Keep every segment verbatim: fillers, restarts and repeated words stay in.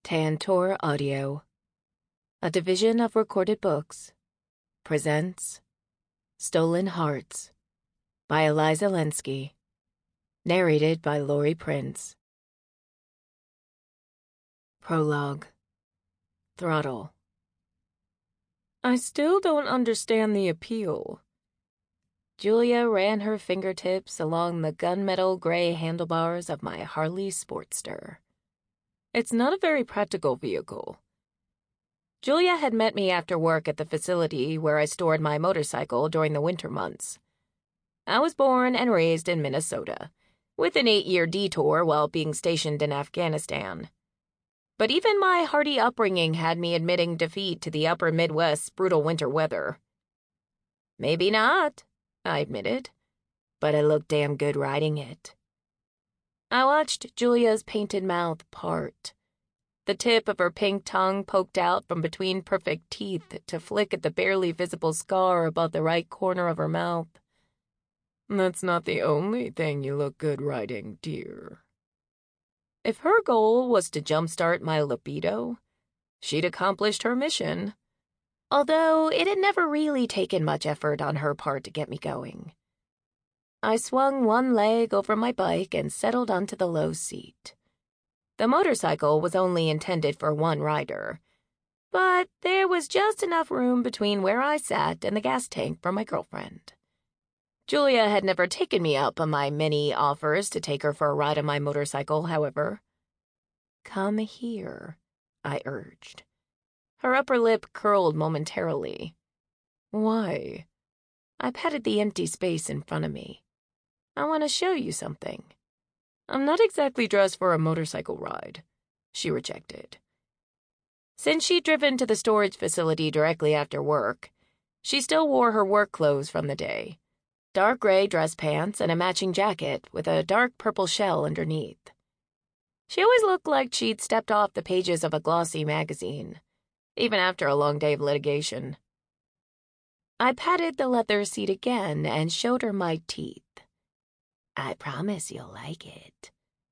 Tantor Audio, a division of Recorded Books, presents Stolen Hearts by Eliza Lenski, narrated by Lori Prince. Prologue. Throttle. I still don't understand the appeal. Julia ran her fingertips along the gunmetal gray handlebars of my Harley Sportster. It's not a very practical vehicle. Julia had met me after work at the facility where I stored my motorcycle during the winter months. I was born and raised in Minnesota, with an eight-year detour while being stationed in Afghanistan. But even my hearty upbringing had me admitting defeat to the upper Midwest's brutal winter weather. Maybe not, I admitted, but I looked damn good riding it. I watched Julia's painted mouth part. The tip of her pink tongue poked out from between perfect teeth to flick at the barely visible scar above the right corner of her mouth. That's not the only thing you look good riding, dear. If her goal was to jumpstart my libido, she'd accomplished her mission, although it had never really taken much effort on her part to get me going. I swung one leg over my bike and settled onto the low seat. The motorcycle was only intended for one rider, but there was just enough room between where I sat and the gas tank for my girlfriend. Julia had never taken me up on my many offers to take her for a ride on my motorcycle, however. Come here, I urged. Her upper lip curled momentarily. Why? I patted the empty space in front of me. I want to show you something. I'm not exactly dressed for a motorcycle ride, she rejected. Since she'd driven to the storage facility directly after work, she still wore her work clothes from the day. Dark gray dress pants and a matching jacket with a dark purple shell underneath. She always looked like she'd stepped off the pages of a glossy magazine, even after a long day of litigation. I patted the leather seat again and showed her my teeth. I promise you'll like it.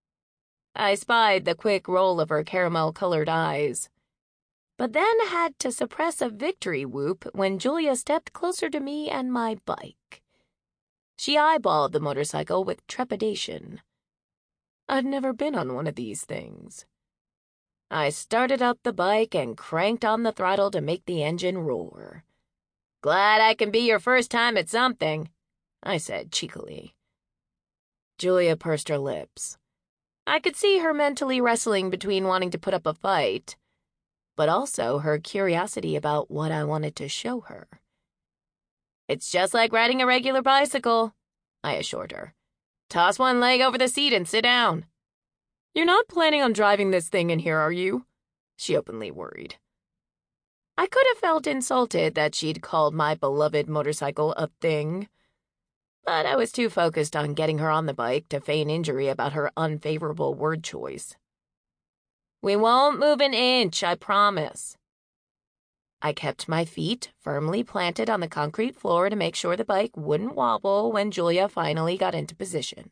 I spied the quick roll of her caramel-colored eyes, but then had to suppress a victory whoop when Julia stepped closer to me and my bike. She eyeballed the motorcycle with trepidation. I'd never been on one of these things. I started up the bike and cranked on the throttle to make the engine roar. Glad I can be your first time at something, I said cheekily. Julia pursed her lips. I could see her mentally wrestling between wanting to put up a fight, but also her curiosity about what I wanted to show her. It's just like riding a regular bicycle, I assured her. Toss one leg over the seat and sit down. You're not planning on driving this thing in here, are you? She openly worried. I could have felt insulted that she'd called my beloved motorcycle a thing, but I was too focused on getting her on the bike to feign injury about her unfavorable word choice. We won't move an inch, I promise. I kept my feet firmly planted on the concrete floor to make sure the bike wouldn't wobble when Julia finally got into position.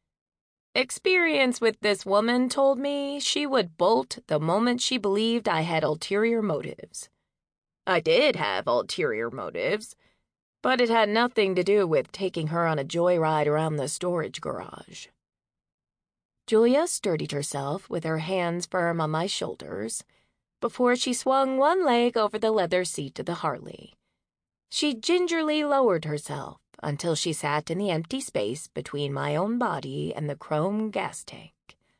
Experience with this woman told me she would bolt the moment she believed I had ulterior motives. I did have ulterior motives, but it had nothing to do with taking her on a joyride around the storage garage. Julia sturdied herself with her hands firm on my shoulders before she swung one leg over the leather seat of the Harley. She gingerly lowered herself until she sat in the empty space between my own body and the chrome gas tank.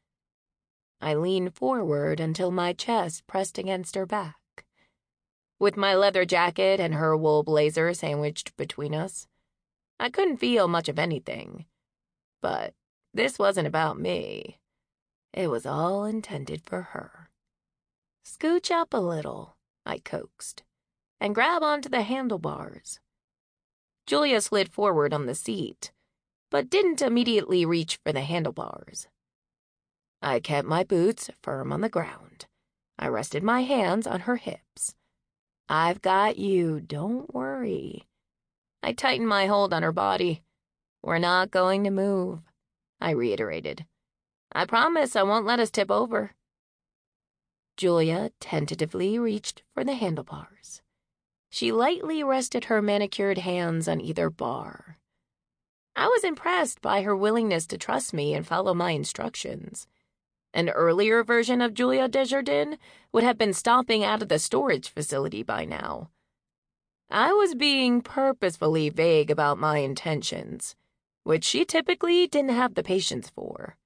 I leaned forward until my chest pressed against her back. With my leather jacket and her wool blazer sandwiched between us, I couldn't feel much of anything. But this wasn't about me. It was all intended for her. Scooch up a little, I coaxed, and grab onto the handlebars. Julia slid forward on the seat, but didn't immediately reach for the handlebars. I kept my boots firm on the ground. I rested my hands on her hips. I've got you, don't worry. I tightened my hold on her body. We're not going to move, I reiterated. I promise I won't let us tip over. Julia tentatively reached for the handlebars. She lightly rested her manicured hands on either bar. I was impressed by her willingness to trust me and follow my instructions. An earlier version of Julia Desjardins would have been stomping out of the storage facility by now. I was being purposefully vague about my intentions, which she typically didn't have the patience for.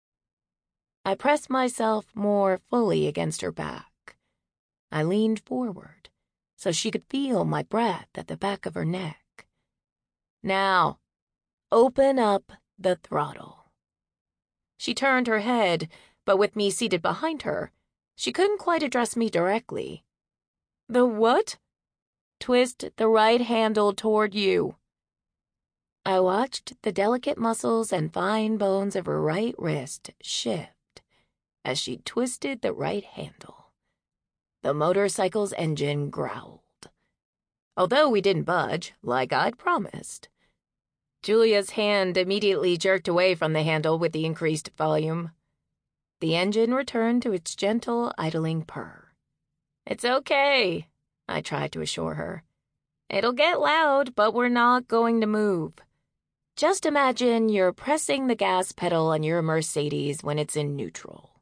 I pressed myself more fully against her back. I leaned forward so she could feel my breath at the back of her neck. Now, open up the throttle. She turned her head, but with me seated behind her, she couldn't quite address me directly. The what? Twist the right handle toward you. I watched the delicate muscles and fine bones of her right wrist shift as she twisted the right handle. The motorcycle's engine growled. Although we didn't budge, like I'd promised. Julia's hand immediately jerked away from the handle with the increased volume. The engine returned to its gentle, idling purr. It's okay, I tried to assure her. It'll get loud, but we're not going to move. Just imagine you're pressing the gas pedal on your Mercedes when it's in neutral.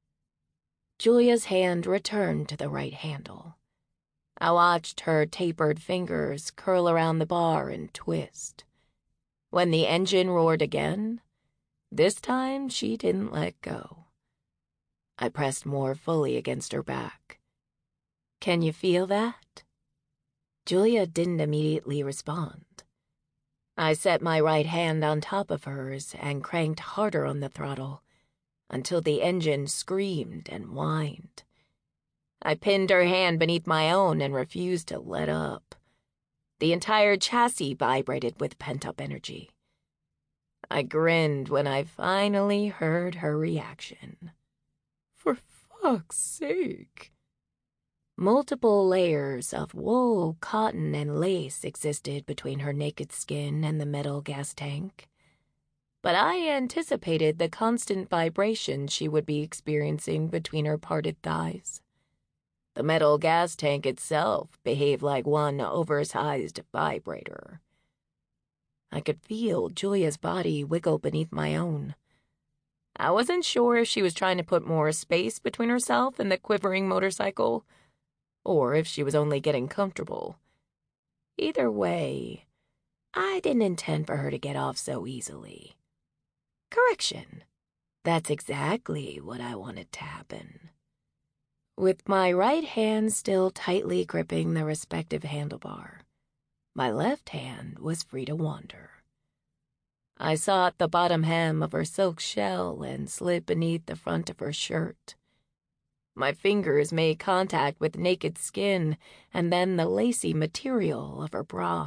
Julia's hand returned to the right handle. I watched her tapered fingers curl around the bar and twist. When the engine roared again, this time she didn't let go. I pressed more fully against her back. Can you feel that? Julia didn't immediately respond. I set my right hand on top of hers and cranked harder on the throttle until the engine screamed and whined. I pinned her hand beneath my own and refused to let up. The entire chassis vibrated with pent-up energy. I grinned when I finally heard her reaction. For fuck's sake. Multiple layers of wool, cotton, and lace existed between her naked skin and the metal gas tank. But I anticipated the constant vibration she would be experiencing between her parted thighs. The metal gas tank itself behaved like one oversized vibrator. I could feel Julia's body wiggle beneath my own. I wasn't sure if she was trying to put more space between herself and the quivering motorcycle, or if she was only getting comfortable. Either way, I didn't intend for her to get off so easily. Correction. That's exactly what I wanted to happen. With my right hand still tightly gripping the respective handlebar, my left hand was free to wander. I sought the bottom hem of her silk shell and slid beneath the front of her shirt. My fingers made contact with naked skin and then the lacy material of her bra.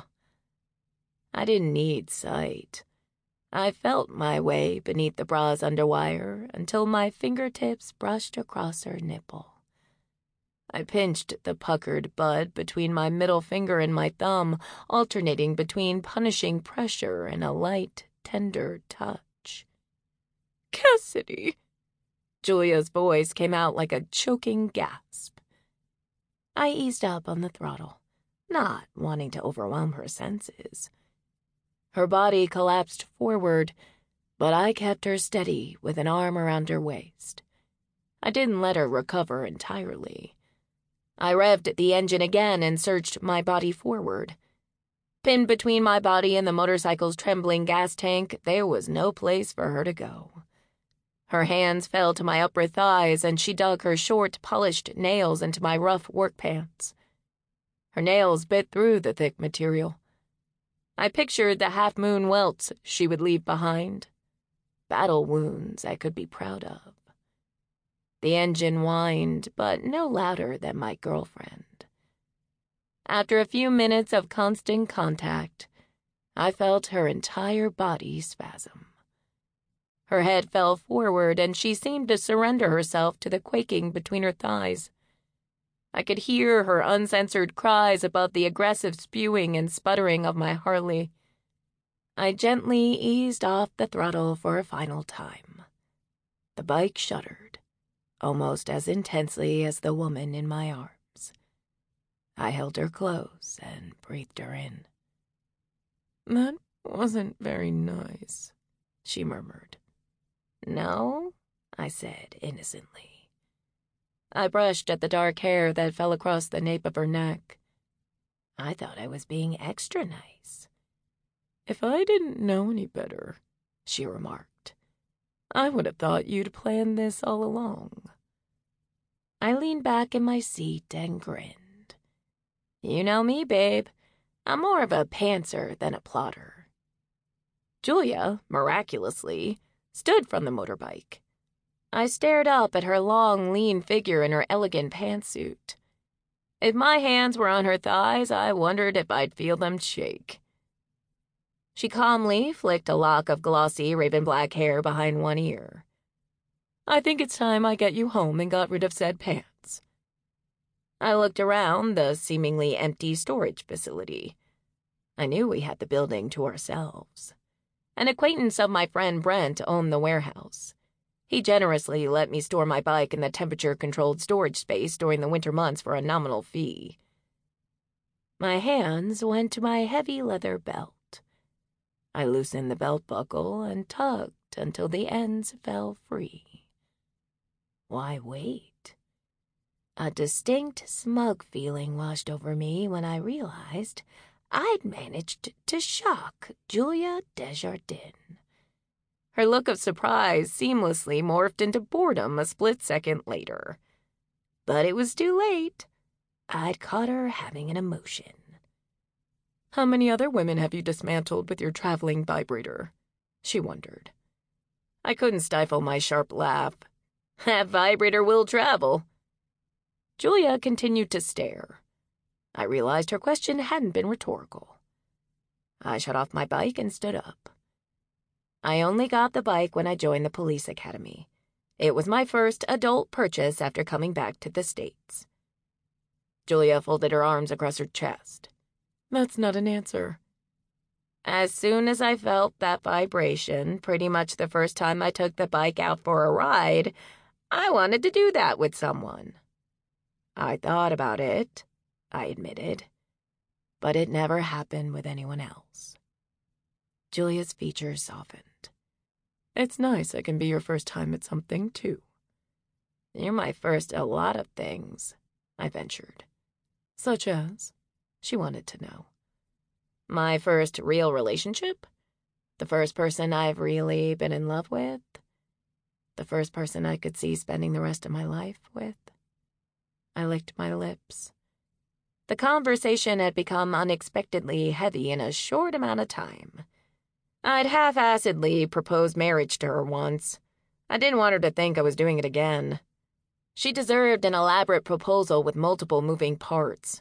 I didn't need sight. I felt my way beneath the bra's underwire until my fingertips brushed across her nipple. I pinched the puckered bud between my middle finger and my thumb, alternating between punishing pressure and a light, tender touch. Cassidy! Julia's voice came out like a choking gasp. I eased up on the throttle, not wanting to overwhelm her senses. Her body collapsed forward, but I kept her steady with an arm around her waist. I didn't let her recover entirely. I revved the engine again and surged my body forward. Pinned between my body and the motorcycle's trembling gas tank, there was no place for her to go. Her hands fell to my upper thighs, and she dug her short, polished nails into my rough work pants. Her nails bit through the thick material. I pictured the half-moon welts she would leave behind. Battle wounds I could be proud of. The engine whined, but no louder than my girlfriend. After a few minutes of constant contact, I felt her entire body spasm. Her head fell forward, and she seemed to surrender herself to the quaking between her thighs. I could hear her uncensored cries above the aggressive spewing and sputtering of my Harley. I gently eased off the throttle for a final time. The bike shuddered. almost as intensely as the woman in my arms. I held her close and breathed her in. "That wasn't very nice," she murmured. "No?" I said innocently. I brushed at the dark hair that fell across the nape of her neck. I thought I was being extra nice. "If I didn't know any better," she remarked, "I would have thought you'd planned this all along." I leaned back in my seat and grinned. "You know me, babe. I'm more of a pantser than a plotter." Julia, miraculously, stood from the motorbike. I stared up at her long, lean figure in her elegant pantsuit. If my hands were on her thighs, I wondered if I'd feel them shake. She calmly flicked a lock of glossy raven-black hair behind one ear. "I think it's time I get you home and got rid of said pants." I looked around the seemingly empty storage facility. I knew we had the building to ourselves. An acquaintance of my friend Brent owned the warehouse. He generously let me store my bike in the temperature-controlled storage space during the winter months for a nominal fee. My hands went to my heavy leather belt. I loosened the belt buckle and tugged until the ends fell free. Why wait? A distinct, smug feeling washed over me when I realized I'd managed to shock Julia Desjardins. Her look of surprise seamlessly morphed into boredom a split second later. But it was too late. I'd caught her having an emotion. "How many other women have you dismantled with your traveling vibrator?" she wondered. I couldn't stifle my sharp laugh. "That vibrator will travel." Julia continued to stare. I realized her question hadn't been rhetorical. I shut off my bike and stood up. I only got the bike when I joined the police academy. It was my first adult purchase after coming back to the States. Julia folded her arms across her chest. "That's not an answer." As soon as I felt that vibration, pretty much the first time I took the bike out for a ride, I wanted to do that with someone. I thought about it, I admitted, but it never happened with anyone else. Julia's features softened. "It's nice I can be your first time at something, too." "You're my first at a lot of things," I ventured. "Such as?" she wanted to know. "My first real relationship? The first person I've really been in love with? The first person I could see spending the rest of my life with?" I licked my lips. The conversation had become unexpectedly heavy in a short amount of time. I'd half-assedly proposed marriage to her once. I didn't want her to think I was doing it again. She deserved an elaborate proposal with multiple moving parts.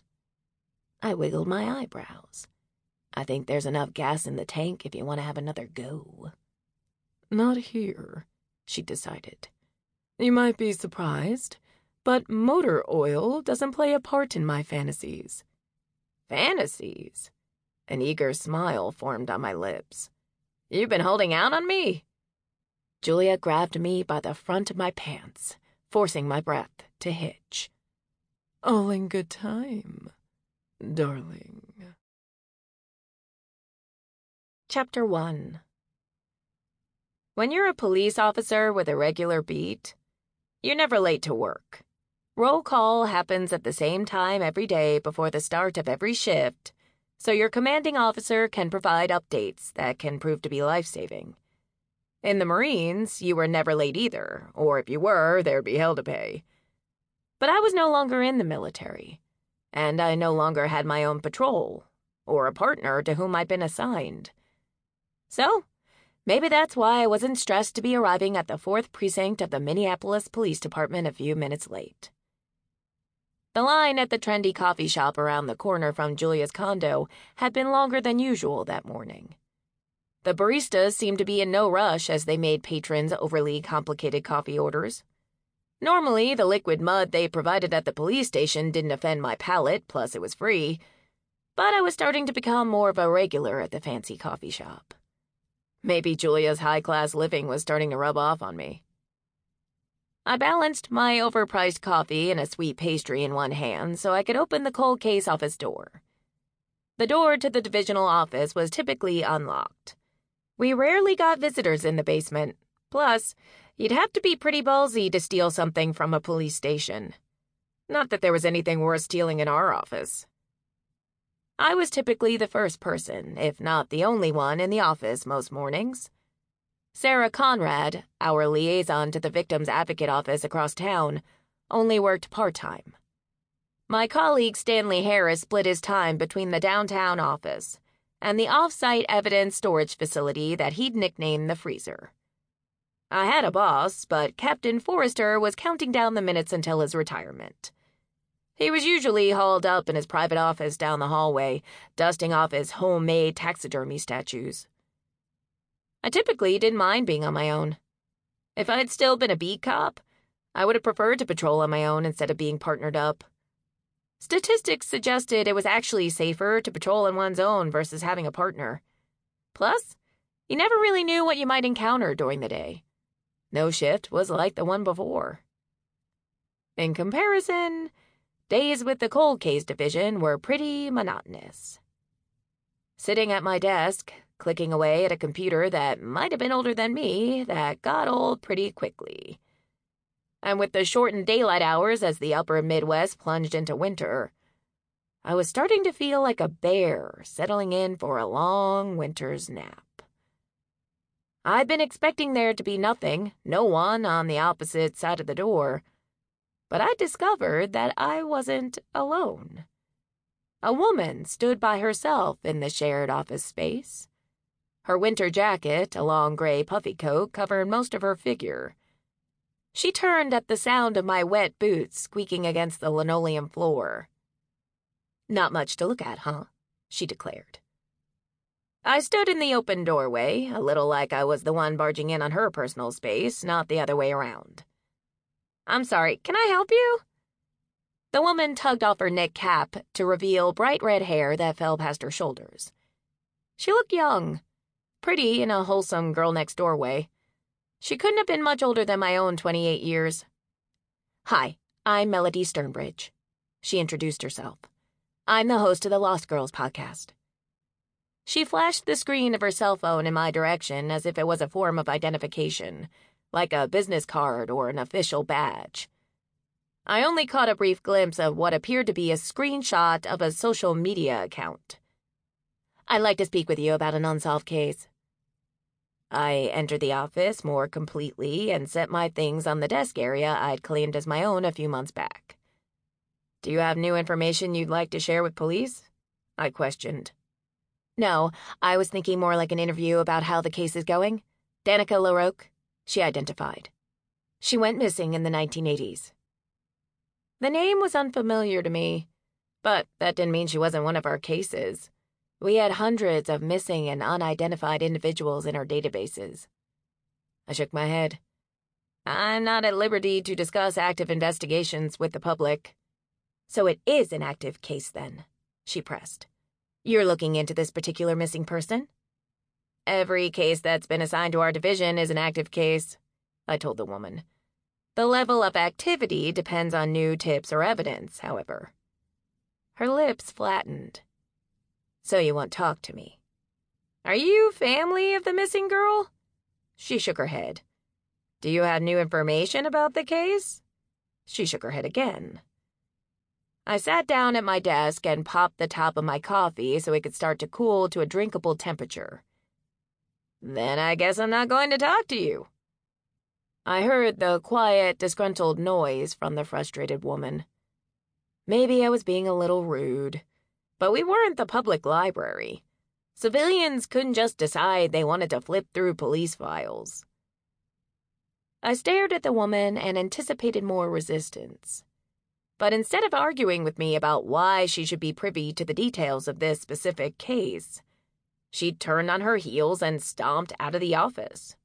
I wiggled my eyebrows. I think there's enough gas in the tank if you want to have another go. "Not here," she decided. "You might be surprised, but motor oil doesn't play a part in my fantasies." "Fantasies?" An eager smile formed on my lips. "You've been holding out on me?" Julia grabbed me by the front of my pants, forcing my breath to hitch. "All in good time, darling." Chapter one. When you're a police officer with a regular beat, you're never late to work. Roll call happens at the same time every day before the start of every shift, so your commanding officer can provide updates that can prove to be life-saving. In the Marines, you were never late either, or if you were, there'd be hell to pay. But I was no longer in the military, and I no longer had my own patrol, or a partner to whom I'd been assigned. So, maybe that's why I wasn't stressed to be arriving at the fourth precinct of the Minneapolis Police Department a few minutes late. The line at the trendy coffee shop around the corner from Julia's condo had been longer than usual that morning. The baristas seemed to be in no rush as they made patrons overly complicated coffee orders. Normally, the liquid mud they provided at the police station didn't offend my palate, plus it was free. But I was starting to become more of a regular at the fancy coffee shop. Maybe Julia's high-class living was starting to rub off on me. I balanced my overpriced coffee and a sweet pastry in one hand so I could open the cold case office door. The door to the divisional office was typically unlocked. We rarely got visitors in the basement. Plus, you'd have to be pretty ballsy to steal something from a police station. Not that there was anything worth stealing in our office. I was typically the first person, if not the only one, in the office most mornings. Sarah Conrad, our liaison to the Victims Advocate office across town, only worked part-time. My colleague Stanley Harris split his time between the downtown office and the off-site evidence storage facility that he'd nicknamed the Freezer. I had a boss, but Captain Forrester was counting down the minutes until his retirement. He was usually hauled up in his private office down the hallway, dusting off his homemade taxidermy statues. I typically didn't mind being on my own. If I'd still been a beat cop, I would have preferred to patrol on my own instead of being partnered up. Statistics suggested it was actually safer to patrol on one's own versus having a partner. Plus, you never really knew what you might encounter during the day. No shift was like the one before. In comparison, days with the cold case division were pretty monotonous. Sitting at my desk, clicking away at a computer that might have been older than me, that got old pretty quickly. And with the shortened daylight hours as the upper Midwest plunged into winter, I was starting to feel like a bear settling in for a long winter's nap. I'd been expecting there to be nothing, no one on the opposite side of the door, but I discovered that I wasn't alone. A woman stood by herself in the shared office space. Her winter jacket, a long gray puffy coat, covered most of her figure. She turned at the sound of my wet boots squeaking against the linoleum floor. "Not much to look at, huh?" she declared. I stood in the open doorway, a little like I was the one barging in on her personal space, not the other way around. "I'm sorry, can I help you?" The woman tugged off her knit cap to reveal bright red hair that fell past her shoulders. She looked young, pretty in a wholesome girl-next-door way. She couldn't have been much older than my own twenty-eight years. "Hi, I'm Melody Sternbridge," she introduced herself. "I'm the host of the Lost Girls podcast." She flashed the screen of her cell phone in my direction as if it was a form of identification, like a business card or an official badge. I only caught a brief glimpse of what appeared to be a screenshot of a social media account. "I'd like to speak with you about an unsolved case." I entered the office more completely and set my things on the desk area I'd claimed as my own a few months back. "Do you have new information you'd like to share with police?" I questioned. "No, I was thinking more like an interview about how the case is going. Danica LaRoque," she identified. "She went missing in the nineteen eighties. The name was unfamiliar to me, but that didn't mean she wasn't one of our cases. We had hundreds of missing and unidentified individuals in our databases. I shook my head. "I'm not at liberty to discuss active investigations with the public." "So it is an active case, then," she pressed. "You're looking into this particular missing person?" "Every case that's been assigned to our division is an active case," I told the woman. "The level of activity depends on new tips or evidence, however." Her lips flattened. "So you won't talk to me. Are you family of the missing girl?" She shook her head. "Do you have new information about the case?" She shook her head again. I sat down at my desk and popped the top of my coffee so it could start to cool to a drinkable temperature. "Then I guess I'm not going to talk to you." I heard the quiet, disgruntled noise from the frustrated woman. Maybe I was being a little rude. But we weren't the public library. Civilians couldn't just decide they wanted to flip through police files. I stared at the woman and anticipated more resistance. But instead of arguing with me about why she should be privy to the details of this specific case, she turned on her heels and stomped out of the office.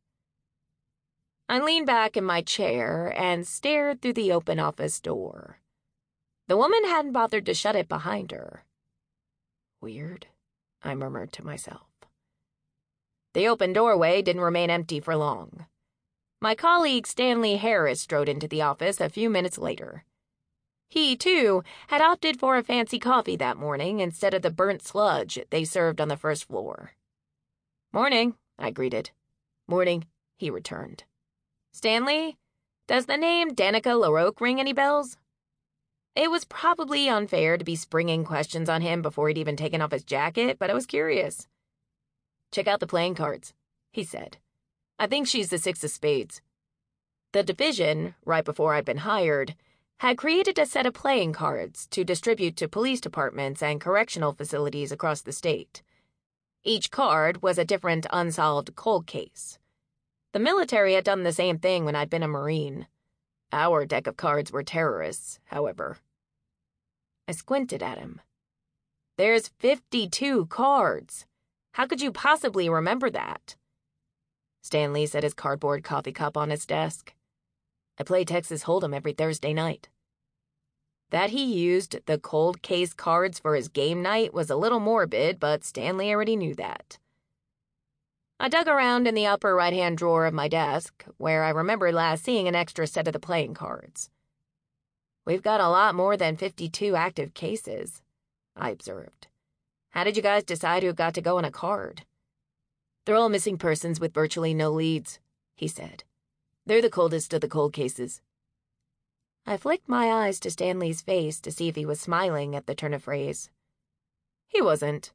I leaned back in my chair and stared through the open office door. The woman hadn't bothered to shut it behind her. "Weird," I murmured to myself. The open doorway didn't remain empty for long. My colleague Stanley Harris strode into the office a few minutes later. He, too, had opted for a fancy coffee that morning instead of the burnt sludge they served on the first floor. "Morning," I greeted. "Morning," he returned. "Stanley, does the name Danica LaRoque ring any bells?" It was probably unfair to be springing questions on him before he'd even taken off his jacket, but I was curious. "Check out the playing cards," he said. "I think she's the six of spades." The division, right before I'd been hired, had created a set of playing cards to distribute to police departments and correctional facilities across the state. Each card was a different unsolved cold case. The military had done the same thing when I'd been a Marine. Our deck of cards were terrorists, however. I squinted at him. "There's fifty-two cards. How could you possibly remember that?" Stanley set his cardboard coffee cup on his desk. "I play Texas Hold'em every Thursday night." That he used the cold case cards for his game night was a little morbid, but Stanley already knew that. I dug around in the upper right-hand drawer of my desk, where I remembered last seeing an extra set of the playing cards. "We've got a lot more than fifty-two active cases," I observed. "How did you guys decide who got to go on a card?" "They're all missing persons with virtually no leads," he said. "They're the coldest of the cold cases." I flicked my eyes to Stanley's face to see if he was smiling at the turn of phrase. He wasn't.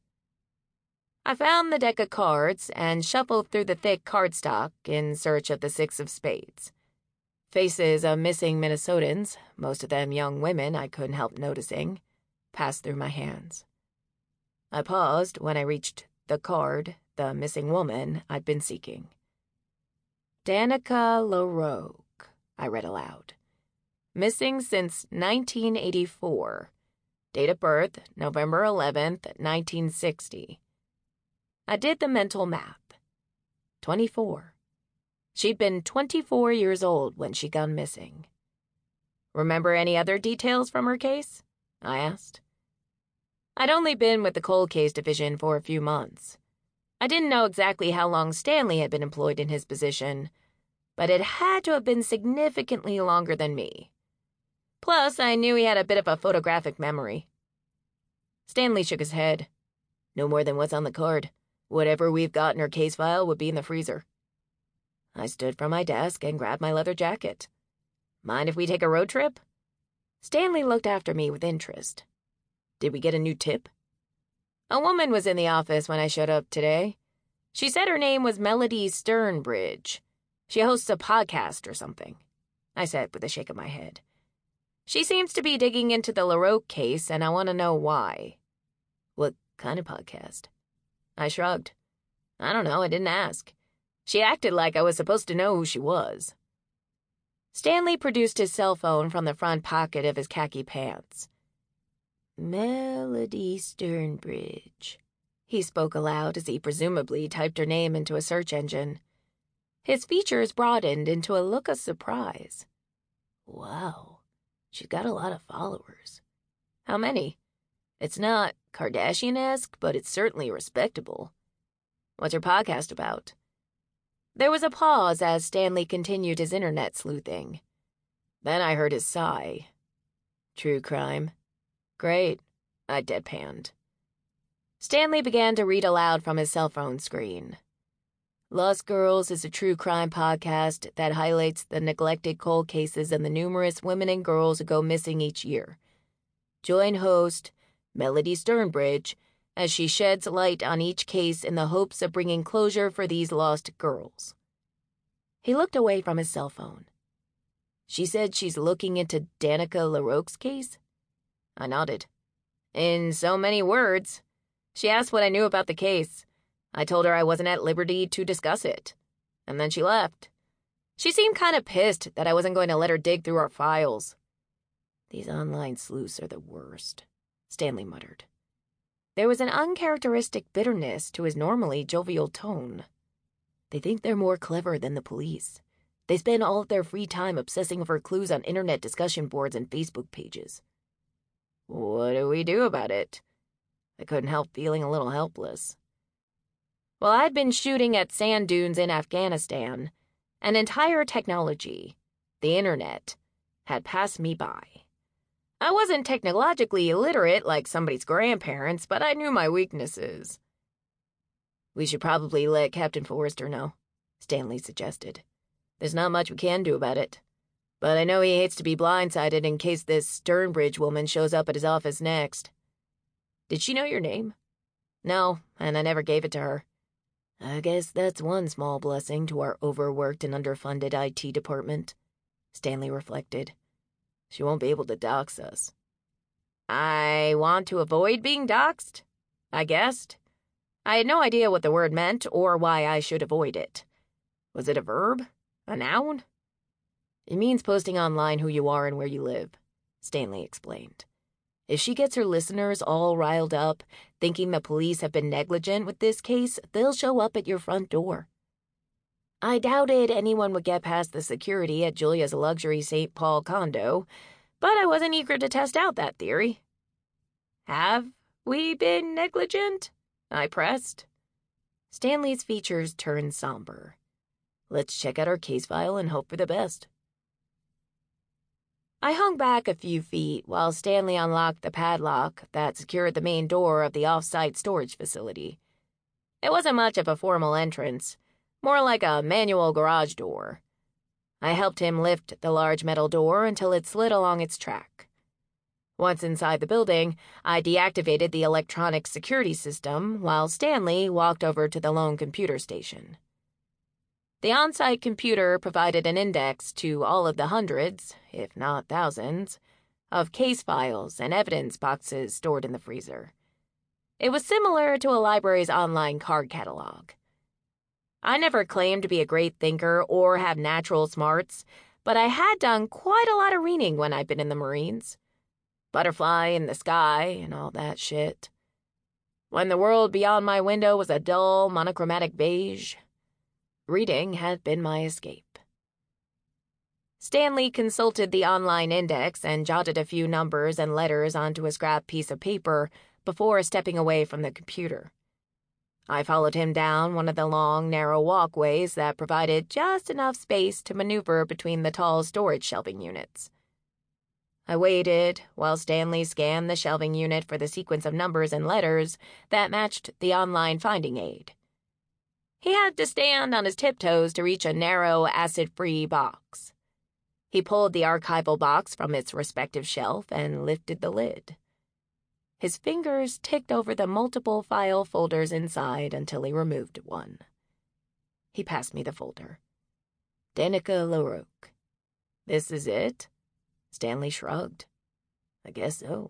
I found the deck of cards and shuffled through the thick cardstock in search of the six of spades. Faces of missing Minnesotans, most of them young women I couldn't help noticing, passed through my hands. I paused when I reached the card, the missing woman I'd been seeking. "Danica LaRoque," I read aloud. "Missing since nineteen eighty-four. Date of birth, November eleventh, nineteen sixty. I did the mental math. twenty-four. She'd been twenty-four years old when she gone missing. "Remember any other details from her case?" I asked. I'd only been with the cold case division for a few months. I didn't know exactly how long Stanley had been employed in his position, but it had to have been significantly longer than me. Plus, I knew he had a bit of a photographic memory. Stanley shook his head. "No more than what's on the card. Whatever we've got in her case file would be in the freezer." I stood from my desk and grabbed my leather jacket. "Mind if we take a road trip?" Stanley looked after me with interest. "Did we get a new tip?" "A woman was in the office when I showed up today. She said her name was Melody Sternbridge. She hosts a podcast or something," I said with a shake of my head. "She seems to be digging into the LaRoque case, and I want to know why." "What kind of podcast?" I shrugged. "I don't know, I didn't ask. She acted like I was supposed to know who she was." Stanley produced his cell phone from the front pocket of his khaki pants. "Melody Sternbridge," he spoke aloud as he presumably typed her name into a search engine. His features broadened into a look of surprise. "Wow, she's got a lot of followers." "How many?" "It's not Kardashian-esque, but it's certainly respectable." "What's her podcast about?" There was a pause as Stanley continued his internet sleuthing. Then I heard his sigh. "True crime." "Great," I deadpanned. Stanley began to read aloud from his cell phone screen. "Lost Girls is a true crime podcast that highlights the neglected cold cases and the numerous women and girls who go missing each year. Join host Melody Sternbridge as she sheds light on each case in the hopes of bringing closure for these lost girls." He looked away from his cell phone. "She said she's looking into Danica LaRoque's case?" I nodded. "In so many words. She asked what I knew about the case. I told her I wasn't at liberty to discuss it. And then she left. She seemed kind of pissed that I wasn't going to let her dig through our files." "These online sleuths are the worst," Stanley muttered. There was an uncharacteristic bitterness to his normally jovial tone. "They think they're more clever than the police. They spend all of their free time obsessing over clues on internet discussion boards and Facebook pages." "What do we do about it?" I couldn't help feeling a little helpless. Well, I'd been shooting at sand dunes in Afghanistan, An entire technology, the internet, had passed me by. I wasn't technologically illiterate like somebody's grandparents, but I knew my weaknesses. We should probably let Captain Forrester know, Stanley suggested. There's not much we can do about it. But I know he hates to be blindsided in case this Sternbridge woman shows up at his office next. Did she know your name? No, and I never gave it to her. I guess that's one small blessing to our overworked and underfunded I T department, Stanley reflected. She won't be able to dox us. I want to avoid being doxed, I guessed. I had no idea what the word meant or why I should avoid it. Was it a verb? A noun? It means posting online who you are and where you live, Stanley explained. If she gets her listeners all riled up, thinking the police have been negligent with this case, they'll show up at your front door. I doubted anyone would get past the security at Julia's luxury Saint Paul condo, but I wasn't eager to test out that theory. Have we been negligent? I pressed. Stanley's features turned somber. Let's check out our case file and hope for the best. I hung back a few feet while Stanley unlocked the padlock that secured the main door of the off-site storage facility. It wasn't much of a formal entrance, more like a manual garage door. I helped him lift the large metal door until it slid along its track. Once inside the building, I deactivated the electronic security system while Stanley walked over to the lone computer station. The on-site computer provided an index to all of the hundreds, if not thousands, of case files and evidence boxes stored in the freezer. It was similar to a library's online card catalog. I never claimed to be a great thinker or have natural smarts, but I had done quite a lot of reading when I'd been in the Marines. Butterfly in the sky and all that shit. When the world beyond my window was a dull, monochromatic beige, reading had been my escape. Stanley consulted the online index and jotted a few numbers and letters onto a scrap piece of paper before stepping away from the computer. I followed him down one of the long, narrow walkways that provided just enough space to maneuver between the tall storage shelving units. I waited while Stanley scanned the shelving unit for the sequence of numbers and letters that matched the online finding aid. He had to stand on his tiptoes to reach a narrow, acid-free box. He pulled the archival box from its respective shelf and lifted the lid. His fingers ticked over the multiple file folders inside until he removed one. He passed me the folder. Danica LaRoque. This is it? Stanley shrugged. I guess so.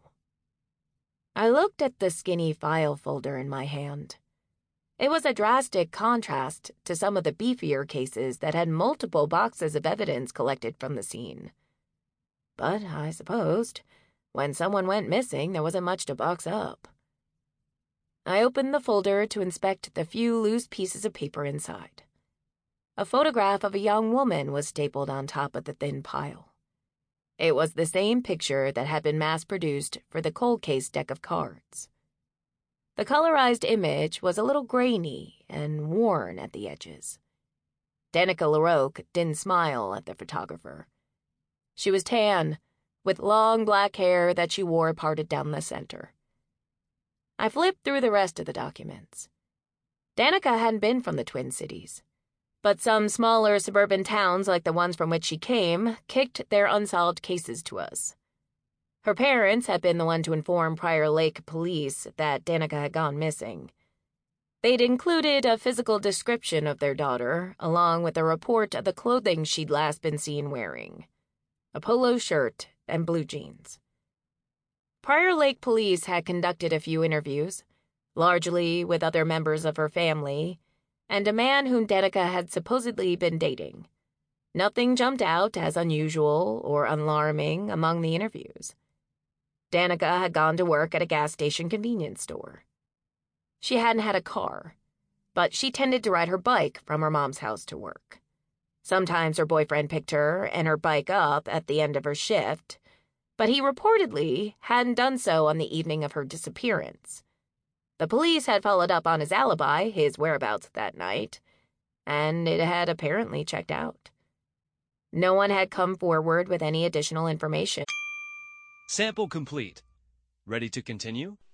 I looked at the skinny file folder in my hand. It was a drastic contrast to some of the beefier cases that had multiple boxes of evidence collected from the scene. But I supposed, when someone went missing, there wasn't much to box up. I opened the folder to inspect the few loose pieces of paper inside. A photograph of a young woman was stapled on top of the thin pile. It was the same picture that had been mass-produced for the cold case deck of cards. The colorized image was a little grainy and worn at the edges. Danica LaRoque didn't smile at the photographer. She was tan, with long black hair that she wore parted down the center. I flipped through the rest of the documents. Danica hadn't been from the Twin Cities, but some smaller suburban towns like the ones from which she came kicked their unsolved cases to us. Her parents had been the one to inform Prior Lake police that Danica had gone missing. They'd included a physical description of their daughter, along with a report of the clothing she'd last been seen wearing. A polo shirt and blue jeans. Prior Lake police had conducted a few interviews, largely with other members of her family, and a man whom Danica had supposedly been dating. Nothing jumped out as unusual or alarming among the interviews. Danica had gone to work at a gas station convenience store. She hadn't had a car, but she tended to ride her bike from her mom's house to work. Sometimes her boyfriend picked her and her bike up at the end of her shift, but he reportedly hadn't done so on the evening of her disappearance. The police had followed up on his alibi, his whereabouts that night, and it had apparently checked out. No one had come forward with any additional information. Sample complete. Ready to continue?